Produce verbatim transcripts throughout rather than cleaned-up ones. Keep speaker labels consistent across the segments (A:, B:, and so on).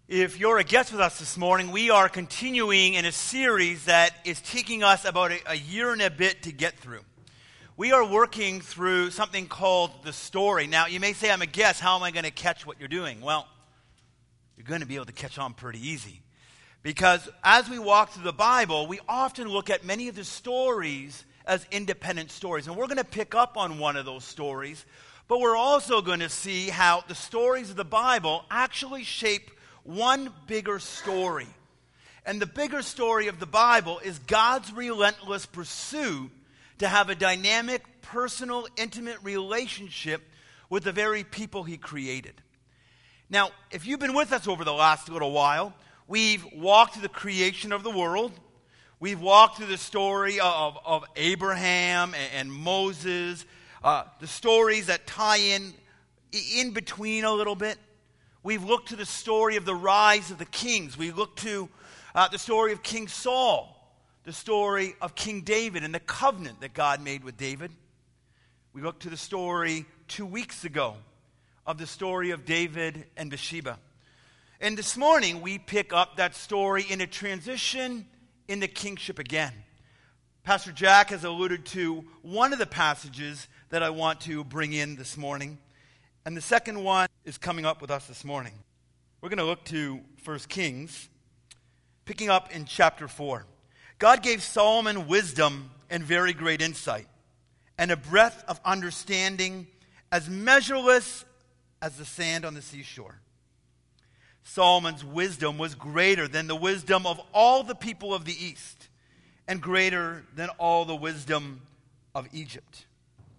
A: If you're a guest with us this morning, we are continuing in a series that is taking us about a, a year and a bit to get through. We are working through something called The Story. Now, you may say, I'm a guest, how am I going to catch what you're doing? Well, you're going to be able to catch on pretty easy. Because as we walk through the Bible, we often look at many of the stories as independent stories. And we're going to pick up on one of those stories, but we're also going to see how the stories of the Bible actually shape one bigger story. And the bigger story of the Bible is God's relentless pursuit to have a dynamic, personal, intimate relationship with the very people he created. Now, if you've been with us over the last little while, we've walked through the creation of the world. We've walked through the story of, of Abraham and, and Moses, uh, the stories that tie in in between a little bit. We've looked to the story of the rise of the kings. We looked to uh, the story of King Saul, the story of King David and the covenant that God made with David. We looked to the story two weeks ago of the story of David and Bathsheba. And this morning we pick up that story in a transition in the kingship again. Pastor Jack has alluded to one of the passages that I want to bring in this morning. And the second one is coming up with us this morning. We're going to look to First Kings, picking up in chapter four. God gave Solomon wisdom and very great insight, and a breadth of understanding as measureless as the sand on the seashore. Solomon's wisdom was greater than the wisdom of all the people of the East, and greater than all the wisdom of Egypt.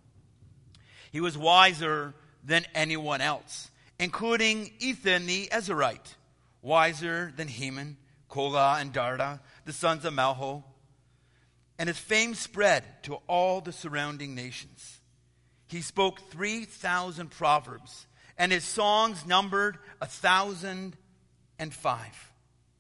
A: He was wiser than anyone else, including Ethan the Ezrahite, wiser than Heman, Kolah, and Darda, the sons of Malho. And his fame spread to all the surrounding nations. He spoke three thousand proverbs, and his songs numbered a thousand and five.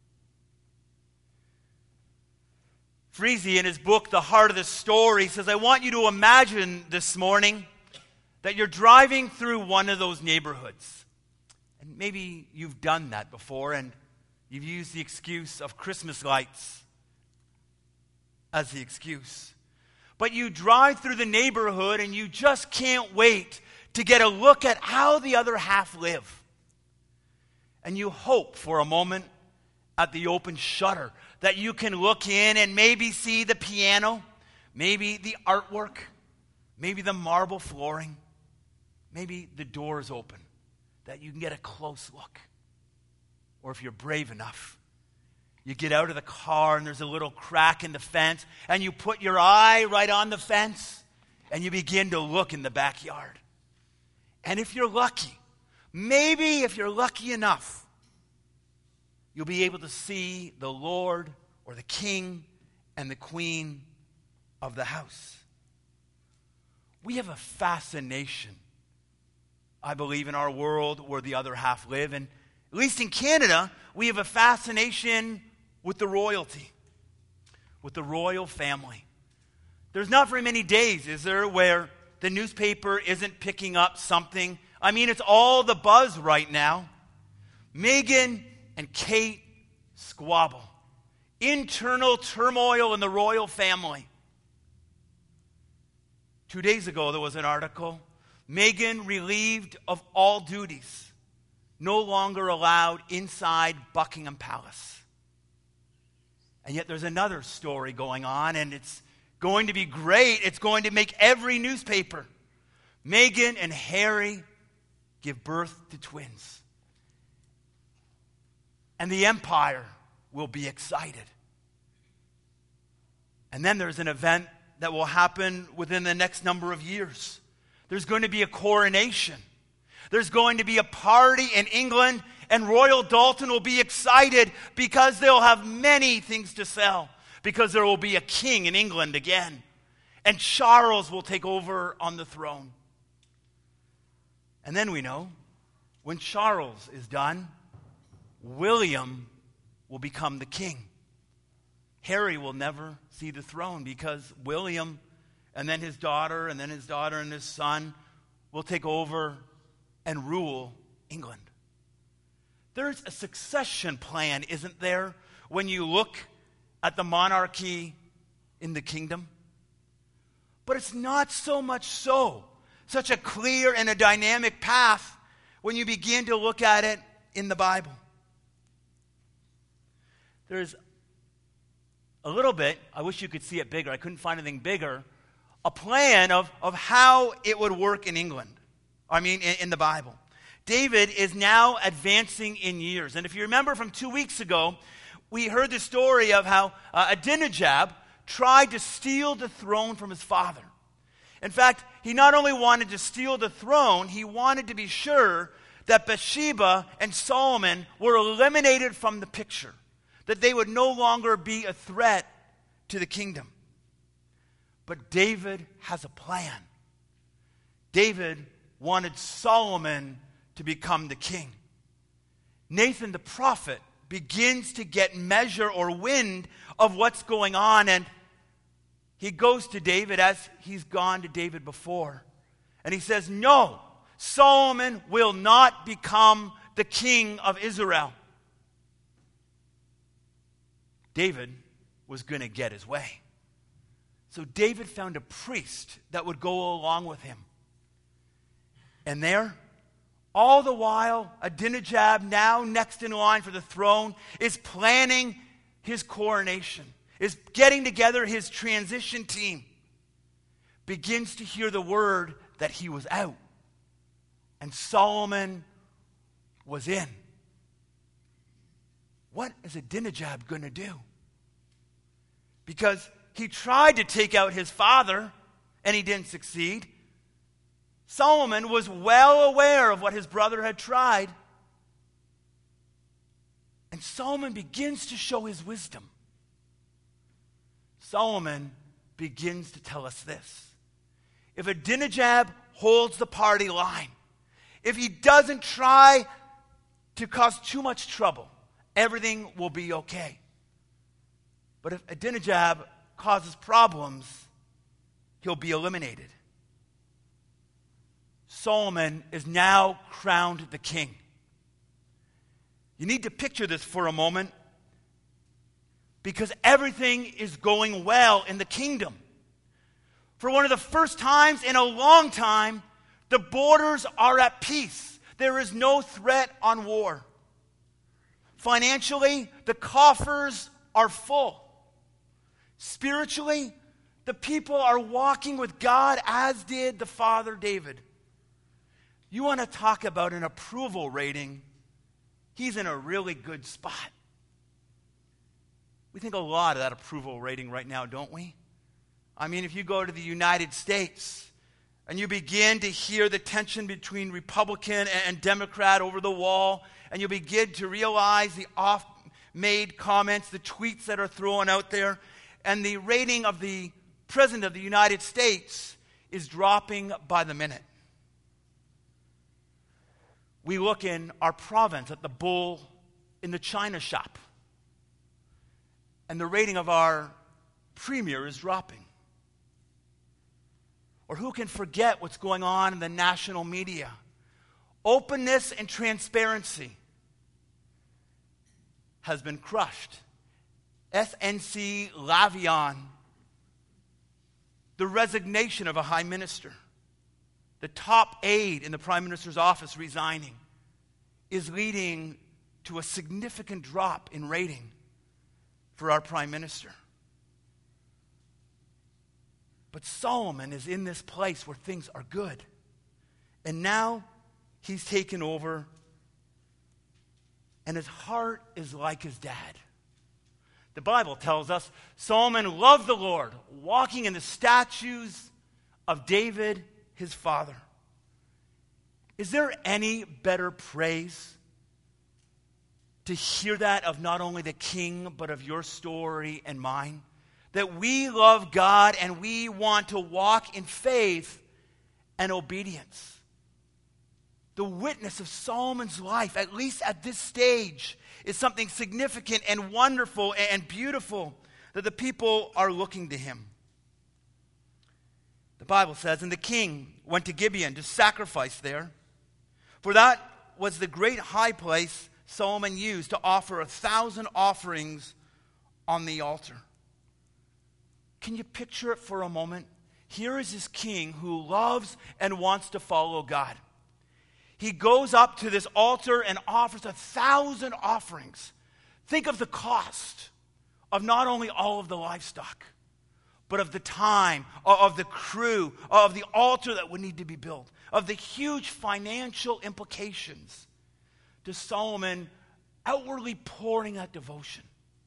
A: Freese, in his book, The Heart of the Story, says, I want you to imagine this morning that you're driving through one of those neighborhoods. And maybe you've done that before, and you've used the excuse of Christmas lights as the excuse. But you drive through the neighborhood, and you just can't wait to get a look at how the other half live. And you hope for a moment at the open shutter that you can look in and maybe see the piano, maybe the artwork, maybe the marble flooring. Maybe the door is open, that you can get a close look. Or if you're brave enough, you get out of the car and there's a little crack in the fence, and you put your eye right on the fence, and you begin to look in the backyard. And if you're lucky, maybe if you're lucky enough, you'll be able to see the Lord or the King and the Queen of the house. We have a fascination, I believe, in our world where the other half live. And at least in Canada, we have a fascination with the royalty, with the royal family. There's not very many days, is there, where the newspaper isn't picking up something. I mean, it's all the buzz right now. Meghan and Kate squabble. Internal turmoil in the royal family. Two days ago, there was an article. Meghan relieved of all duties, no longer allowed inside Buckingham Palace. And yet there's another story going on, and it's going to be great. It's going to make every newspaper. Meghan and Harry give birth to twins. And the empire will be excited. And then there's an event that will happen within the next number of years. There's going to be a coronation. There's going to be a party in England, and Royal Dalton will be excited because they'll have many things to sell, because there will be a king in England again, and Charles will take over on the throne. And then we know, when Charles is done, William will become the king. Harry will never see the throne because William, and then his daughter, and then his daughter and his son will take over and rule England. There's a succession plan, isn't there, when you look at the monarchy in the kingdom? But it's not so much so, such a clear and a dynamic path when you begin to look at it in the Bible. There's a little bit, I wish you could see it bigger, I couldn't find anything bigger, a plan of, of how it would work in England. I mean, in, in the Bible. David is now advancing in years. And if you remember from two weeks ago, we heard the story of how uh, Adonijah tried to steal the throne from his father. In fact, he not only wanted to steal the throne, he wanted to be sure that Bathsheba and Solomon were eliminated from the picture, that they would no longer be a threat to the kingdom. But David has a plan. David wanted Solomon to become the king. Nathan the prophet begins to get measure or wind of what's going on, and he goes to David as he's gone to David before. And he says, no, Solomon will not become the king of Israel. David was going to get his way. So David found a priest that would go along with him. And there, all the while, Adonijah, now next in line for the throne, is planning his coronation, is getting together his transition team, begins to hear the word that he was out. And Solomon was in. What is Adonijah going to do? Because he tried to take out his father, and he didn't succeed. Solomon was well aware of what his brother had tried. And Solomon begins to show his wisdom. Solomon begins to tell us this. If Adonijah holds the party line, if he doesn't try to cause too much trouble, everything will be okay. But if Adonijah causes problems, he'll be eliminated. Solomon is now crowned the king. You need to picture this for a moment, because everything is going well in the kingdom. For one of the first times in a long time, the borders are at peace. There is no threat on war. Financially, the coffers are full. Spiritually, the people are walking with God, as did the father David. You want to talk about an approval rating? He's in a really good spot. We think a lot of that approval rating right now, don't we? I mean, if you go to the United States and you begin to hear the tension between Republican and Democrat over the wall, and you begin to realize the oft-made comments, the tweets that are thrown out there, and the rating of the President of the United States is dropping by the minute. We look in our province at the bull in the china shop, and the rating of our premier is dropping. Or who can forget what's going on in the national media? Openness and transparency has been crushed. S N C Lavion, the resignation of a high minister, the top aide in the Prime Minister's office resigning, is leading to a significant drop in rating for our Prime Minister. But Solomon is in this place where things are good. And now he's taken over, and his heart is like his dad. The Bible tells us Solomon loved the Lord, walking in the statutes of David, his father. Is there any better praise to hear that of not only the king, but of your story and mine? That we love God and we want to walk in faith and obedience. The witness of Solomon's life, at least at this stage, is something significant and wonderful and beautiful that the people are looking to him. The Bible says, and the king went to Gibeon to sacrifice there, for that was the great high place Solomon used to offer a thousand offerings on the altar. Can you picture it for a moment? Here is this king who loves and wants to follow God. He goes up to this altar and offers a thousand offerings. Think of the cost of not only all of the livestock, but of the time, of the crew, of the altar that would need to be built, of the huge financial implications to Solomon outwardly pouring that devotion.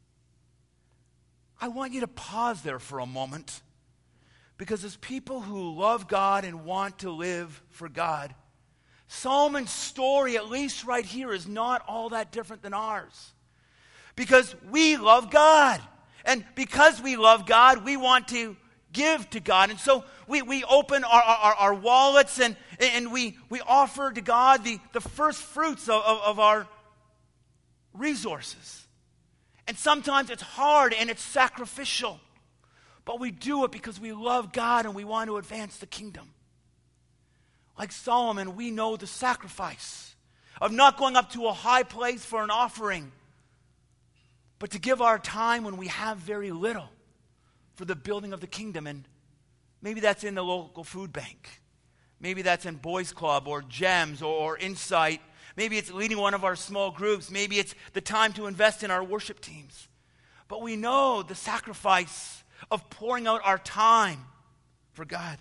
A: I want you to pause there for a moment, because as people who love God and want to live for God, Solomon's story, at least right here, is not all that different than ours. Because we love God. And because we love God, we want to give to God. And so we, we open our, our, our wallets and, and we, we offer to God the, the first fruits of, of, of our resources. And sometimes it's hard and it's sacrificial. But we do it because we love God and we want to advance the kingdom. Like Solomon, we know the sacrifice of not going up to a high place for an offering, but to give our time when we have very little for the building of the kingdom. And maybe that's in the local food bank. Maybe that's in Boys Club or GEMS or, or Insight. Maybe it's leading one of our small groups. Maybe it's the time to invest in our worship teams. But we know the sacrifice of pouring out our time for God.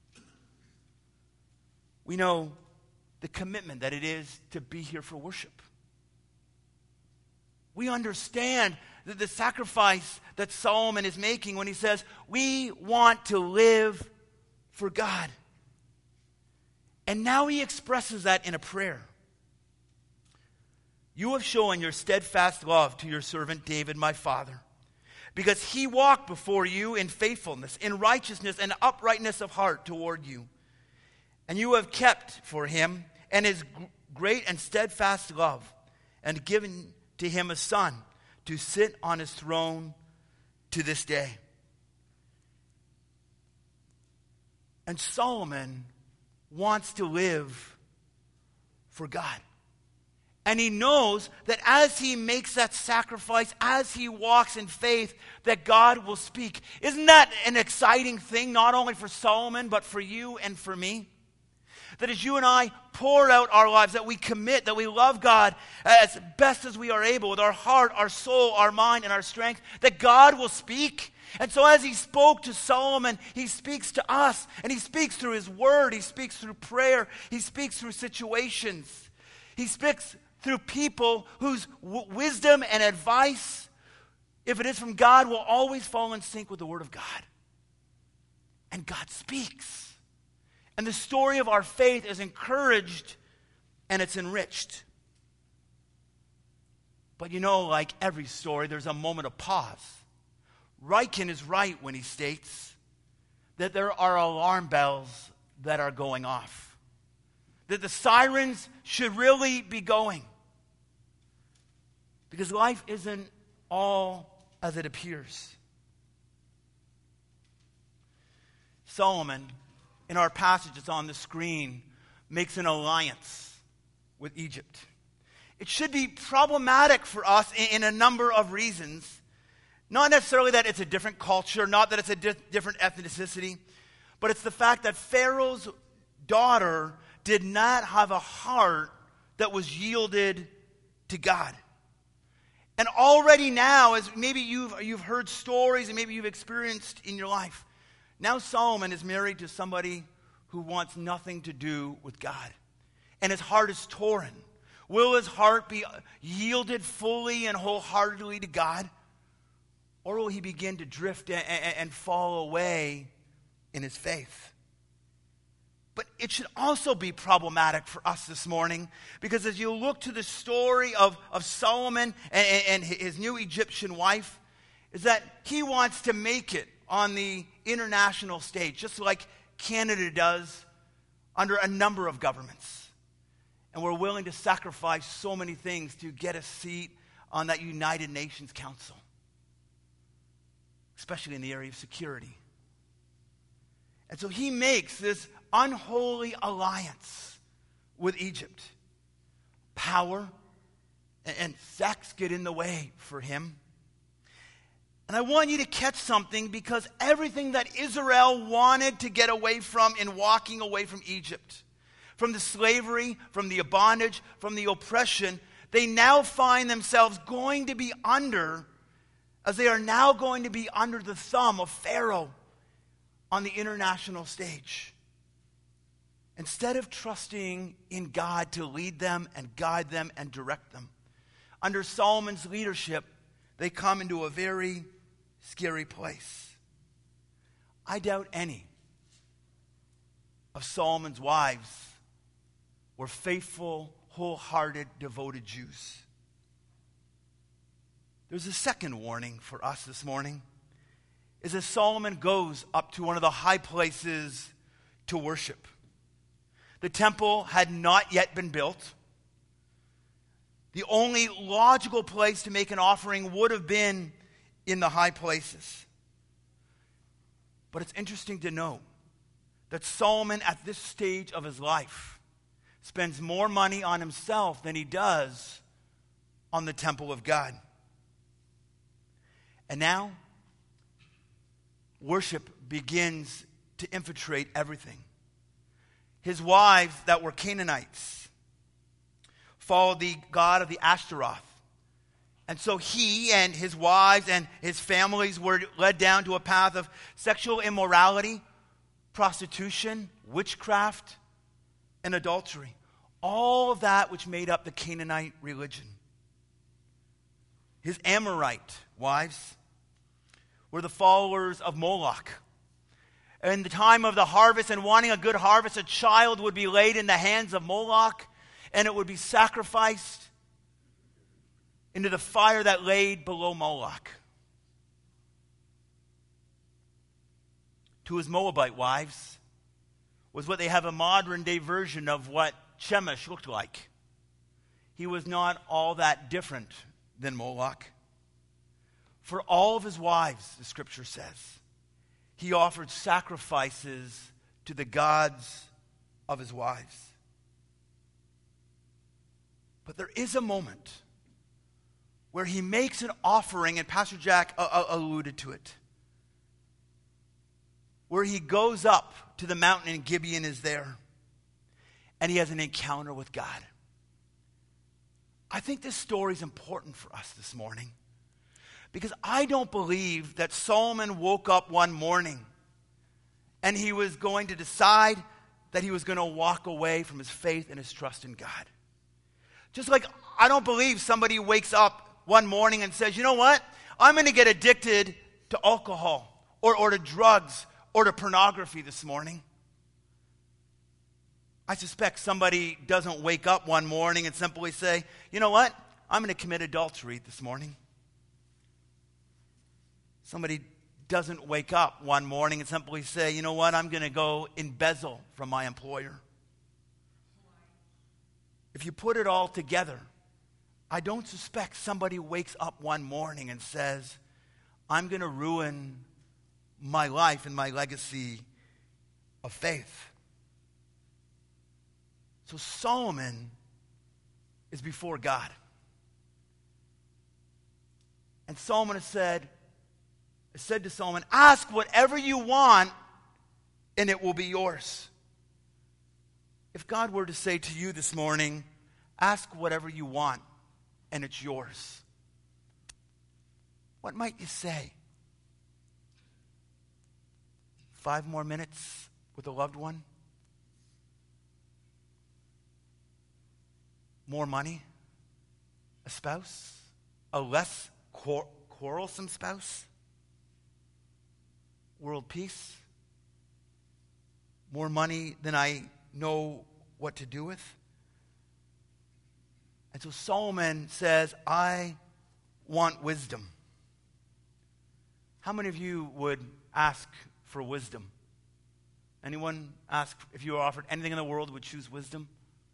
A: We know the commitment that it is to be here for worship. We understand the, the sacrifice that Solomon is making when he says, we want to live for God. And now he expresses that in a prayer. You have shown your steadfast love to your servant David, my father, because he walked before you in faithfulness, in righteousness, and uprightness of heart toward you. And you have kept for him and his great and steadfast love, and given to him a son to sit on his throne to this day. And Solomon wants to live for God. And he knows that as he makes that sacrifice, as he walks in faith, that God will speak. Isn't that an exciting thing, not only for Solomon, but for you and for me? That as you and I pour out our lives, that we commit, that we love God as best as we are able, with our heart, our soul, our mind, and our strength, that God will speak. And so as he spoke to Solomon, he speaks to us, and he speaks through his word, he speaks through prayer, he speaks through situations. He speaks through people whose w- wisdom and advice, if it is from God, will always fall in sync with the word of God. And God speaks. And the story of our faith is encouraged and it's enriched. But you know, like every story, there's a moment of pause. Ryken is right when he states that there are alarm bells that are going off. That the sirens should really be going. Because life isn't all as it appears. Solomon, in our passage that's on the screen, makes an alliance with Egypt. It should be problematic for us in, in a number of reasons. Not necessarily that it's a different culture, not that it's a di- different ethnicity, but it's the fact that Pharaoh's daughter did not have a heart that was yielded to God. And already now, as maybe you've, you've heard stories and maybe you've experienced in your life, now Solomon is married to somebody who wants nothing to do with God. And his heart is torn. Will his heart be yielded fully and wholeheartedly to God? Or will he begin to drift and, and, and fall away in his faith? But it should also be problematic for us this morning, because as you look to the story of, of Solomon and, and his new Egyptian wife, is that he wants to make it on the international stage, just like Canada does under a number of governments. And we're willing to sacrifice so many things to get a seat on that United Nations Council, especially in the area of security. And so he makes this unholy alliance with Egypt. Power and, and sex get in the way for him. And I want you to catch something, because everything that Israel wanted to get away from in walking away from Egypt, from the slavery, from the bondage, from the oppression, they now find themselves going to be under, as they are now going to be under the thumb of Pharaoh on the international stage. Instead of trusting in God to lead them and guide them and direct them, under Solomon's leadership, they come into a very scary place. I doubt any of Solomon's wives were faithful, wholehearted, devoted Jews. There's a second warning for us this morning, is as Solomon goes up to one of the high places to worship. The temple had not yet been built. The only logical place to make an offering would have been in the high places. But it's interesting to note that Solomon, at this stage of his life, spends more money on himself than he does on the temple of God. And now, worship begins to infiltrate everything. His wives that were Canaanites followed the god of the Ashtaroth. And so he and his wives and his families were led down to a path of sexual immorality, prostitution, witchcraft, and adultery. All of that which made up the Canaanite religion. His Amorite wives were the followers of Moloch. In the time of the harvest and wanting a good harvest, a child would be laid in the hands of Moloch, and it would be sacrificed into the fire that laid below Moloch. To his Moabite wives was what they have a modern day version of what Chemosh looked like. He was not all that different than Moloch. For all of his wives, the scripture says, he offered sacrifices to the gods of his wives. But there is a moment where he makes an offering, and Pastor Jack uh, uh, alluded to it, where he goes up to the mountain, and Gibeon is there, and he has an encounter with God. I think this story is important for us this morning, because I don't believe that Solomon woke up one morning and he was going to decide that he was going to walk away from his faith and his trust in God. Just like I don't believe somebody wakes up one morning and says, you know what? I'm going to get addicted to alcohol or, or to drugs or to pornography this morning. I suspect somebody doesn't wake up one morning and simply say, you know what? I'm going to commit adultery this morning. Somebody doesn't wake up one morning and simply say, you know what? I'm going to go embezzle from my employer. If you put it all together, I don't suspect somebody wakes up one morning and says, I'm going to ruin my life and my legacy of faith. So Solomon is before God. And Solomon has said, has said to Solomon, ask whatever you want and it will be yours. If God were to say to you this morning, ask whatever you want and it's yours, what might you say? Five more minutes with a loved one? More money? A spouse? A less quar- quarrelsome spouse? World peace? More money than I know what to do with? And so Solomon says, I want wisdom. How many of you would ask for wisdom? Anyone ask if you were offered anything in the world would choose wisdom?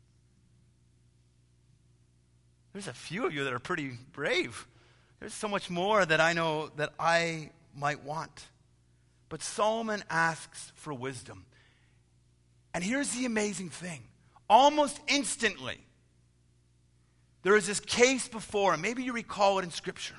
A: There's a few of you that are pretty brave. There's so much more that I know that I might want. But Solomon asks for wisdom. And here's the amazing thing. Almost instantly, there is this case before him. Maybe you recall it in Scripture.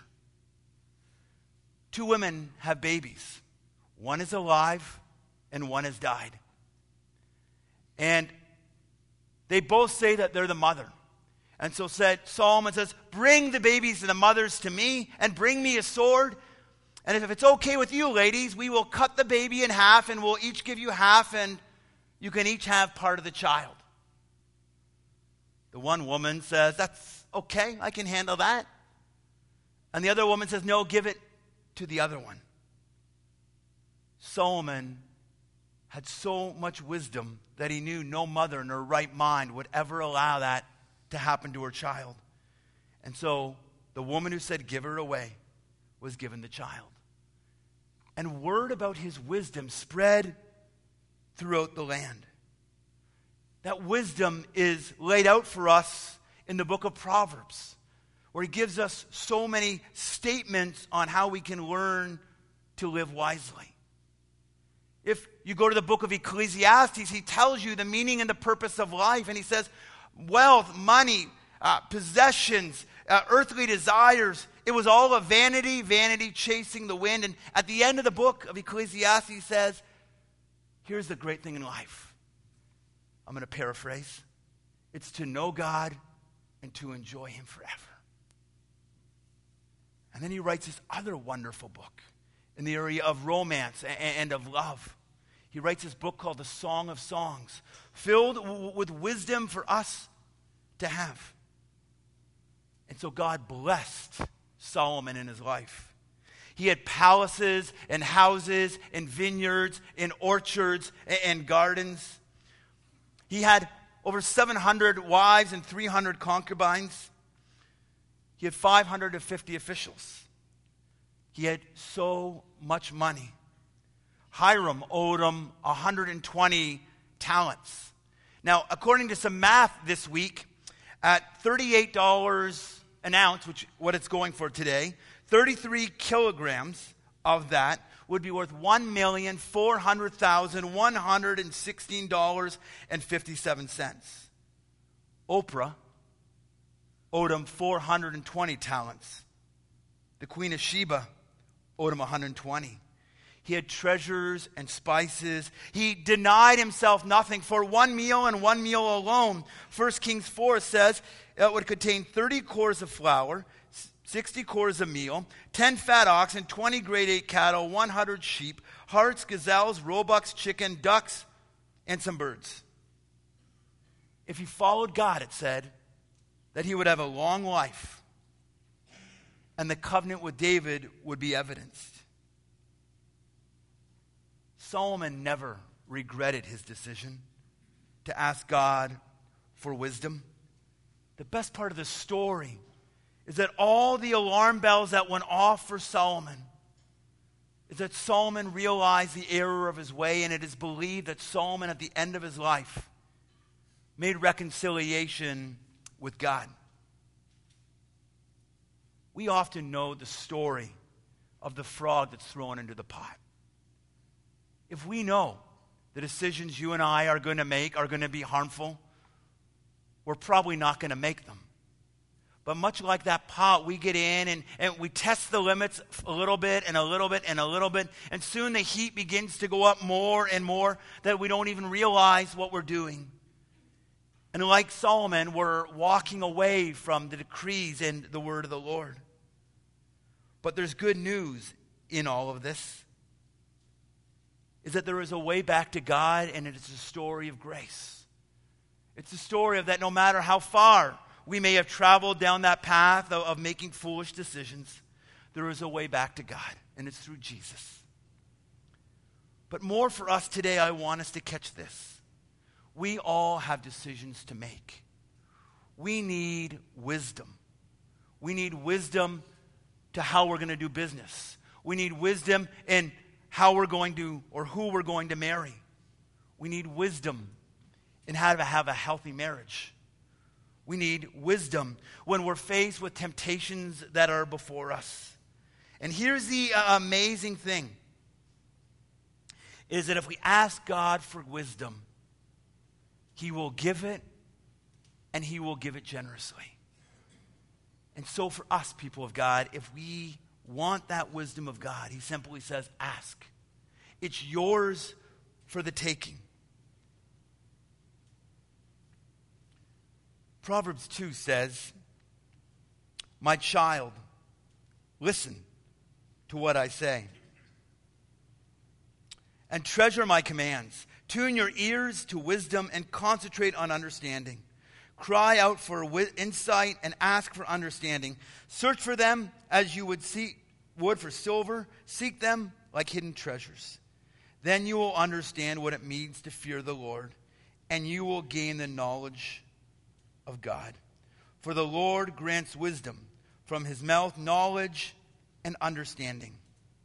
A: Two women have babies. One is alive and one has died. And they both say that they're the mother. And so said Solomon says, bring the babies and the mothers to me and bring me a sword. And if it's okay with you, ladies, we will cut the baby in half and we'll each give you half and you can each have part of the child. The one woman says, that's okay, I can handle that. And the other woman says, no, give it to the other one. Solomon had so much wisdom that he knew no mother in her right mind would ever allow that to happen to her child. And so the woman who said, give her away, was given the child. And word about his wisdom spread throughout the land. That wisdom is laid out for us in the book of Proverbs, where he gives us so many statements on how we can learn to live wisely. If you go to the book of Ecclesiastes, he tells you the meaning and the purpose of life, and he says, wealth, money, uh, possessions, uh, earthly desires, it was all a vanity, vanity chasing the wind. And at the end of the book of Ecclesiastes, he says, here's the great thing in life. I'm going to paraphrase. It's to know God and to enjoy him forever. And then he writes this other wonderful book in the area of romance and of love. He writes this book called The Song of Songs, filled w- with wisdom for us to have. And so God blessed Solomon in his life. He had palaces and houses and vineyards and orchards and gardens. He had over seven hundred wives and three hundred concubines. He had five hundred fifty officials. He had so much money. Hiram owed him one hundred twenty talents. Now, according to some math this week, at thirty-eight dollars an ounce, which what it's going for today, thirty-three kilograms of that would be worth one million four hundred thousand one hundred sixteen dollars and fifty-seven cents. Oprah owed him four hundred twenty talents. The Queen of Sheba owed him one hundred twenty. He had treasures and spices. He denied himself nothing. For one meal and one meal alone, First Kings four says it would contain thirty cores of flour, sixty cores of meal, ten fat oxen, twenty grade eight cattle, one hundred sheep, harts, gazelles, roebucks, chicken, ducks, and some birds. If he followed God, it said that he would have a long life, and the covenant with David would be evidenced. Solomon never regretted his decision to ask God for wisdom. The best part of the story is that all the alarm bells that went off for Solomon is that Solomon realized the error of his way, and it is believed that Solomon at the end of his life made reconciliation with God. We often know the story of the frog that's thrown into the pot. If we know the decisions you and I are going to make are going to be harmful, we're probably not going to make them. But much like that pot, we get in and, and we test the limits a little bit and a little bit and a little bit, and soon the heat begins to go up more and more that we don't even realize what we're doing. And like Solomon, we're walking away from the decrees and the word of the Lord. But there's good news in all of this, is that there is a way back to God, and it is a story of grace. It's a story of that no matter how far we may have traveled down that path of, of making foolish decisions, there is a way back to God, and it's through Jesus. But more for us today, I want us to catch this. We all have decisions to make. We need wisdom. We need wisdom to how we're going to do business. We need wisdom in how we're going to, or who we're going to marry. We need wisdom in how to have a healthy marriage. We need wisdom when we're faced with temptations that are before us. And here's the uh, amazing thing, is that if we ask God for wisdom, he will give it, and he will give it generously. And so for us, people of God, if we want that wisdom of God, he simply says, ask. It's yours for the taking. Proverbs two says, my child, listen to what I say, and treasure my commands. Tune your ears to wisdom and concentrate on understanding. Cry out for wi- insight and ask for understanding. Search for them as you would seek wood for silver. Seek them like hidden treasures. Then you will understand what it means to fear the Lord, and you will gain the knowledge of God. For the Lord grants wisdom. From his mouth, knowledge and understanding.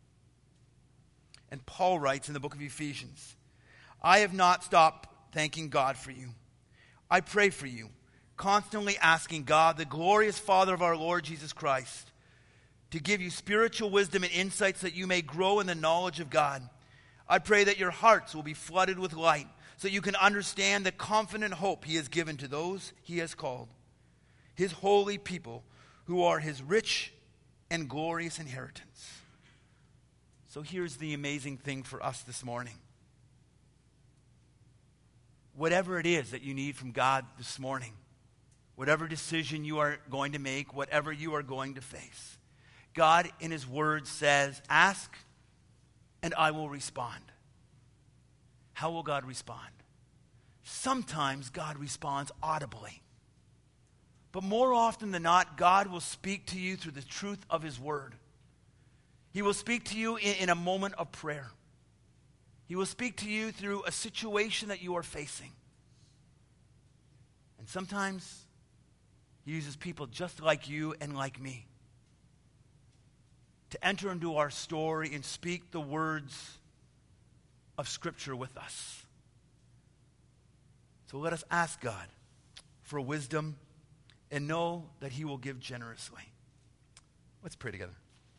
A: And Paul writes in the book of Ephesians, I have not stopped thanking God for you. I pray for you, constantly asking God, the glorious Father of our Lord Jesus Christ, to give you spiritual wisdom and insights that you may grow in the knowledge of God. I pray that your hearts will be flooded with light so you can understand the confident hope he has given to those he has called, his holy people who are his rich and glorious inheritance. So here's the amazing thing for us this morning. Whatever it is that you need from God this morning, whatever decision you are going to make, whatever you are going to face, God in his word says, ask and I will respond. How will God respond? Sometimes God responds audibly. But more often than not, God will speak to you through the truth of his word. He will speak to you in, in a moment of prayer. He will speak to you through a situation that you are facing. And sometimes he uses people just like you and like me to enter into our story and speak the words of Scripture with us. So let us ask God for wisdom and know that he will give generously. Let's pray together.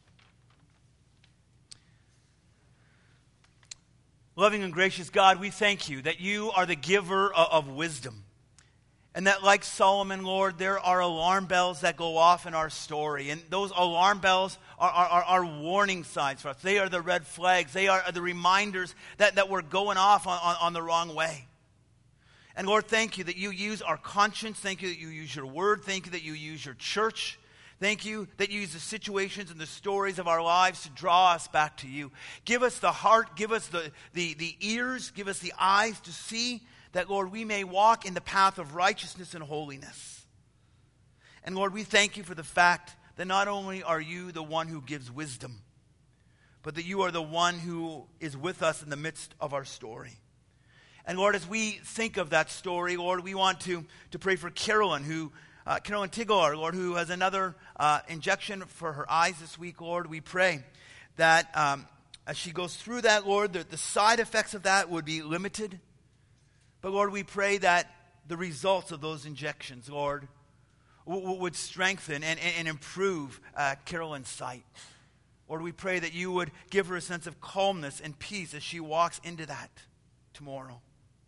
A: Loving and gracious God, we thank you that you are the giver of wisdom. And that like Solomon, Lord, there are alarm bells that go off in our story. And those alarm bells are, are, are warning signs for us. They are the red flags. They are the reminders that, that we're going off on, on, on the wrong way. And Lord, thank you that you use our conscience. Thank you that you use your word. Thank you that you use your church. Thank you that you use the situations and the stories of our lives to draw us back to you. Give us the heart, give us the, the, the ears, give us the eyes to see that, Lord, we may walk in the path of righteousness and holiness. And Lord, we thank you for the fact that not only are you the one who gives wisdom, but that you are the one who is with us in the midst of our story. And Lord, as we think of that story, Lord, we want to, to pray for Carolyn, who Uh, Carolyn Tigor, Lord, who has another uh, injection for her eyes this week, Lord. We pray that um, as she goes through that, Lord, the, the side effects of that would be limited. But, Lord, we pray that the results of those injections, Lord, w- w- would strengthen and, and, and improve uh, Carolyn's sight. Lord, we pray that you would give her a sense of calmness and peace as she walks into that tomorrow.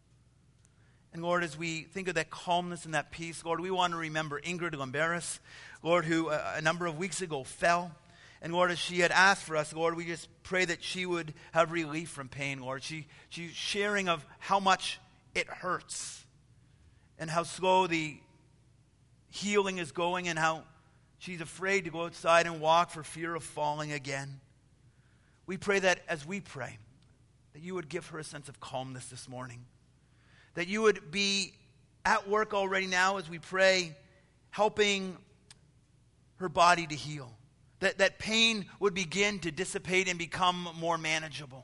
A: And Lord, as we think of that calmness and that peace, Lord, we want to remember Ingrid Lamberis, Lord, who uh, a number of weeks ago fell. And Lord, as she had asked for us, Lord, we just pray that she would have relief from pain, Lord. She, she's sharing of how much it hurts and how slow the healing is going and how she's afraid to go outside and walk for fear of falling again. We pray that as we pray, that you would give her a sense of calmness this morning. That you would be at work already now as we pray, helping her body to heal. That, that pain would begin to dissipate and become more manageable.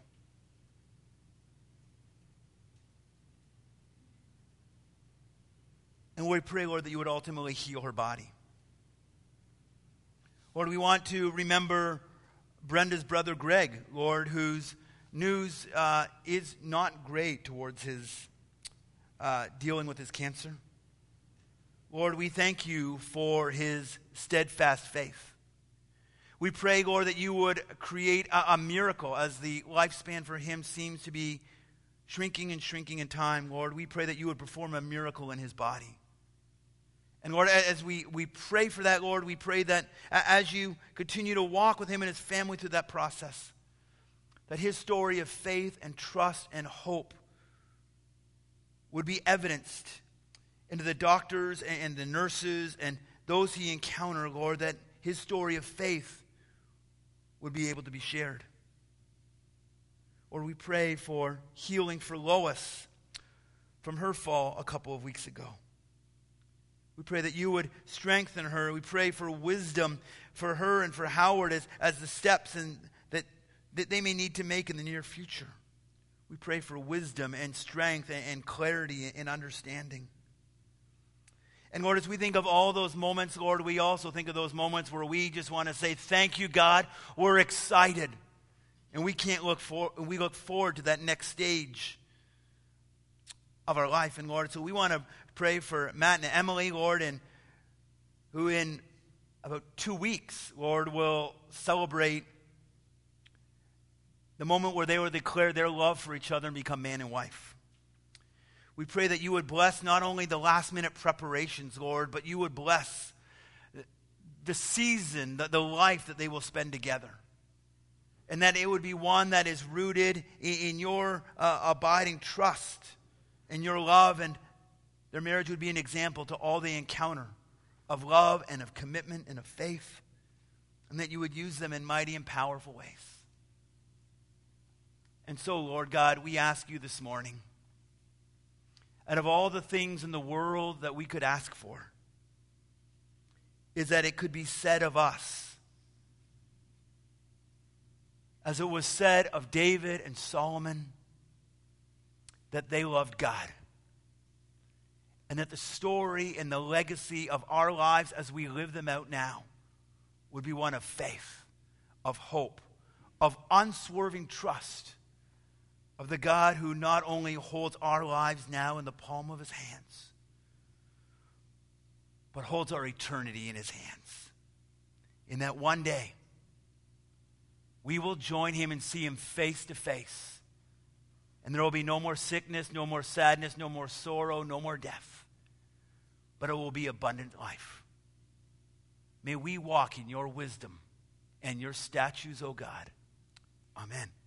A: And we pray, Lord, that you would ultimately heal her body. Lord, we want to remember Brenda's brother Greg, Lord, whose news uh, is not great towards his Uh, dealing with his cancer. Lord, we thank you for his steadfast faith. We pray, Lord, that you would create a, a miracle as the lifespan for him seems to be shrinking and shrinking in time. Lord, we pray that you would perform a miracle in his body. And Lord, as we, we pray for that, Lord, we pray that as you continue to walk with him and his family through that process, that his story of faith and trust and hope would be evidenced into the doctors and the nurses and those he encountered, Lord, that his story of faith would be able to be shared. Or we pray for healing for Lois from her fall a couple of weeks ago. We pray that you would strengthen her. We pray for wisdom for her and for Howard as, as the steps and that, that they may need to make in the near future. We pray for wisdom and strength and, and clarity and understanding. And Lord, as we think of all those moments, Lord, we also think of those moments where we just want to say, thank you, God. We're excited. And we can't look for, we look forward to that next stage of our life. And Lord, so we want to pray for Matt and Emily, Lord, and who in about two weeks, Lord, will celebrate the moment where they will declare their love for each other and become man and wife. We pray that you would bless not only the last minute preparations, Lord, but you would bless the season, the, the life that they will spend together. And that it would be one that is rooted in, in your uh, abiding trust and your love, and their marriage would be an example to all they encounter of love and of commitment and of faith, and that you would use them in mighty and powerful ways. And so, Lord God, we ask you this morning, out of all the things in the world that we could ask for, is that it could be said of us, as it was said of David and Solomon, that they loved God. And that the story and the legacy of our lives as we live them out now would be one of faith, of hope, of unswerving trust, of the God who not only holds our lives now in the palm of his hands, but holds our eternity in his hands. In that one day, we will join him and see him face to face. And there will be no more sickness, no more sadness, no more sorrow, no more death. But it will be abundant life. May we walk in your wisdom and your statutes, O God. Amen.